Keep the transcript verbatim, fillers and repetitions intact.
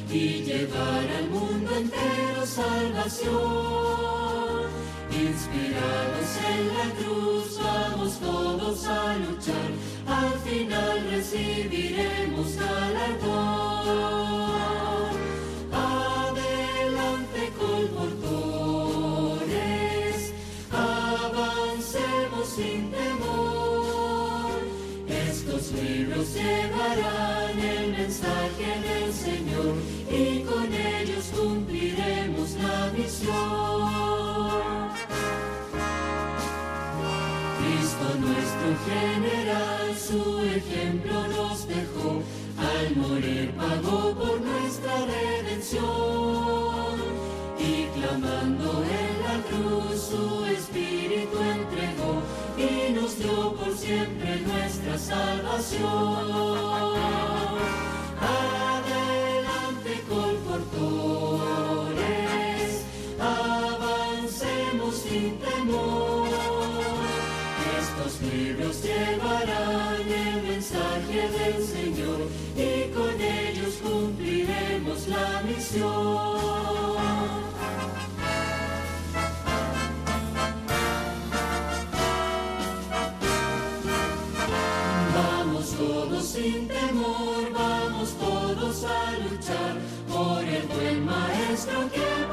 y llevar al mundo entero salvación. Inspirados en la cruz, vamos todos a luchar, al final recibiremos galardón. Adelante colportores, avancemos sin temor. Estos libros llevarán el mensaje del Señor y con ellos cumpliremos la misión. Cristo nuestro general su ejemplo nos dejó, al morir pagó por nuestra redención, y clamando en la cruz su espíritu entregó, y nos dio por siempre nuestra salvación. Adelante colportores, avancemos sin temor. Estos libros llevarán el mensaje del Señor y con ellos cumpliremos la misión. Vamos todos sin temor, vamos todos a luchar por el buen maestro que